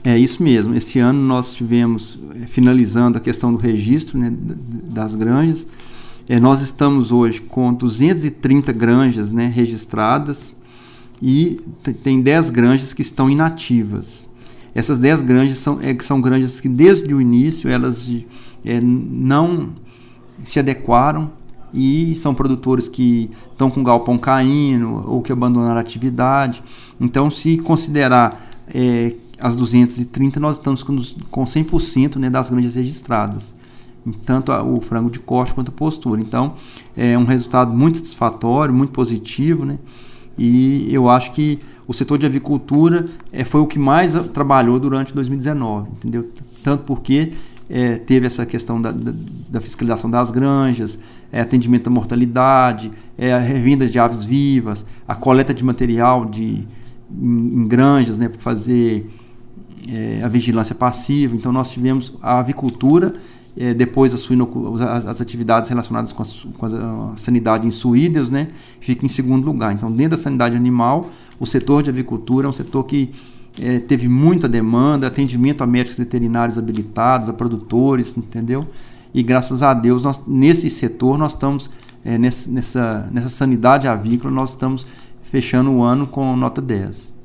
É isso mesmo. Esse ano nós tivemos, finalizando a questão do registro, né, das granjas. Nós estamos hoje com 230 granjas, né, registradas, e tem 10 granjas que estão inativas. Essas 10 granjas são granjas que desde o início elas não se adequaram e são produtores que estão com galpão caindo ou que abandonaram a atividade. Então, se considerar as 230, nós estamos com 100%, né, das granjas registradas, tanto o frango de corte quanto a postura. Então, é um resultado muito satisfatório, muito positivo, né? E eu acho que o setor de avicultura foi o que mais trabalhou durante 2019, entendeu? Tanto porque teve essa questão da fiscalização das granjas, atendimento à mortalidade, a revenda de aves vivas, a coleta de material em granjas, né, para fazer a vigilância passiva. Então nós tivemos a avicultura, depois as atividades relacionadas com a sanidade em suídeos, né, fica em segundo lugar. Então, dentro da sanidade animal, o setor de avicultura é um setor que teve muita demanda, atendimento a médicos veterinários habilitados, a produtores, entendeu? E graças a Deus, nesse setor, nós estamos, nessa sanidade avícola, nós estamos fechando o ano com nota 10.